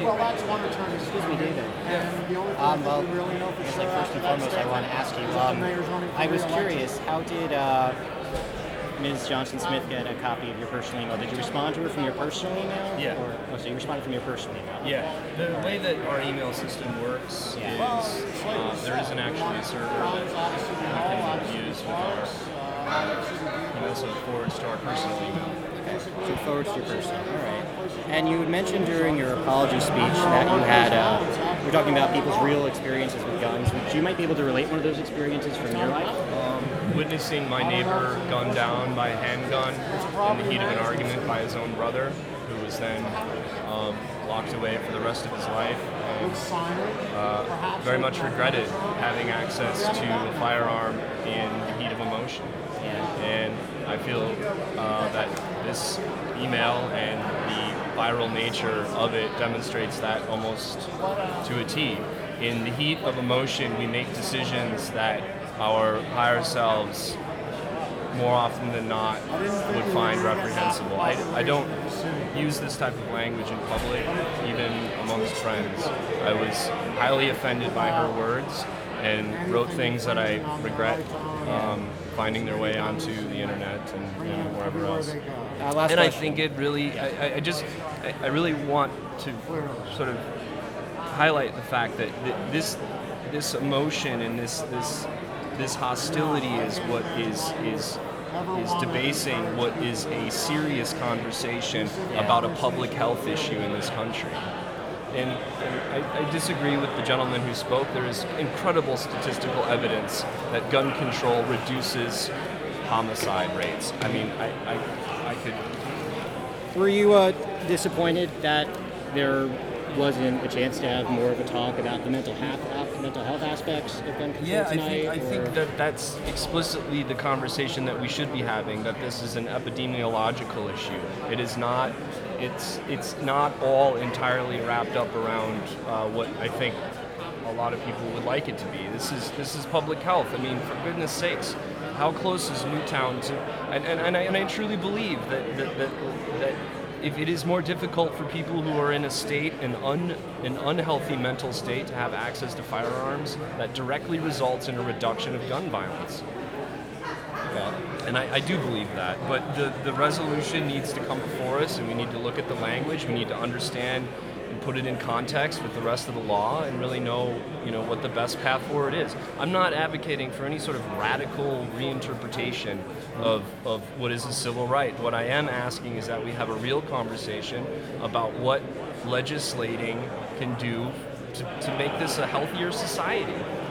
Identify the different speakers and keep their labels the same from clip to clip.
Speaker 1: Excuse me, David. Well, I guess like first and foremost, I want to ask you. I was curious, how did Ms. Johnson Smith get a copy of your personal email? Did you respond to her from your personal email?
Speaker 2: Yeah.
Speaker 1: So you responded from your personal email.
Speaker 2: Yeah, the way that our email system works is there isn't actually a server that we can use with our, so it forwards to our personal email.
Speaker 1: Okay, so it forwards to your personal. All right. And you had mentioned during your apology speech that you had, you were talking about people's real experiences with guns. Would you might be able to relate one of those experiences from your life?
Speaker 2: Witnessing my neighbor gunned down by a handgun in the heat of an argument by his own brother, who was then locked away for the rest of his life. And, very much regretted having access to a firearm in the heat of emotion. And I feel that this email and the viral nature of it demonstrates that almost to a T. In the heat of emotion, we make decisions that our higher selves, more often than not, would find reprehensible. I don't use this type of language in public, even amongst friends. I was highly offended by her words and wrote things that I regret finding their way onto the internet and wherever else. And I think it really, I really want to sort of highlight the fact that this emotion and this hostility is what is debasing what is a serious conversation about a public health issue in this country. And I disagree with the gentleman who spoke. There is incredible statistical evidence that gun control reduces homicide rates. I mean, I could...
Speaker 1: Were you disappointed that there wasn't a chance to have more of a talk about the mental health aspects of gun control tonight?
Speaker 2: I think that's explicitly the conversation that we should be having, that this is an epidemiological issue. It is not, it's not all entirely wrapped up around what I think a lot of people would like it to be. This is public health. I mean, for goodness sakes, how close is Newtown to, and I truly believe that if it is more difficult for people who are in a state, an unhealthy mental state, to have access to firearms, that directly results in a reduction of gun violence. And I do believe that, but the resolution needs to come before us, and we need to look at the language. We need to understand and put it in context with the rest of the law, and really know what the best path forward is. I'm not advocating for any sort of radical reinterpretation of what is a civil right. What I am asking is that we have a real conversation about what legislating can do to make this a healthier society.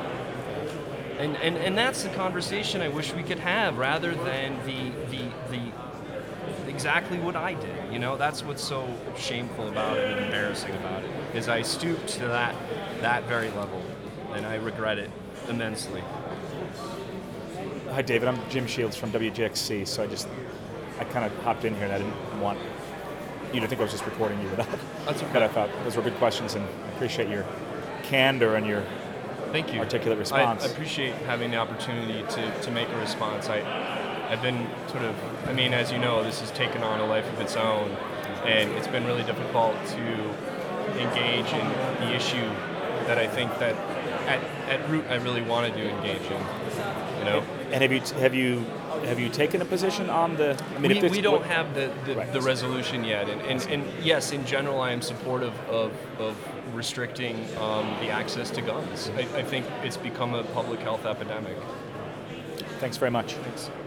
Speaker 2: And that's the conversation I wish we could have, rather than the exactly what I did. That's what's so shameful about it and embarrassing about it, is I stooped to that very level, and I regret it immensely.
Speaker 3: Hi, David. I'm Jim Shields from WGXC. So I kind of hopped in here, and I didn't want you to think I was just reporting you without.
Speaker 2: That's okay.
Speaker 3: But I thought those were good questions, and I appreciate your candor and your
Speaker 2: Thank you.
Speaker 3: articulate response.
Speaker 2: I appreciate having the opportunity to make a response. I've been sort of, as you know, this has taken on a life of its own, and it's been really difficult to engage in the issue that I think that at root I really wanted to engage in.
Speaker 3: And have you taken a position on the?
Speaker 2: We don't have the resolution yet, and yes, in general, I am supportive of restricting the access to guns. I think it's become a public health epidemic.
Speaker 3: Thanks very much.
Speaker 2: Thanks.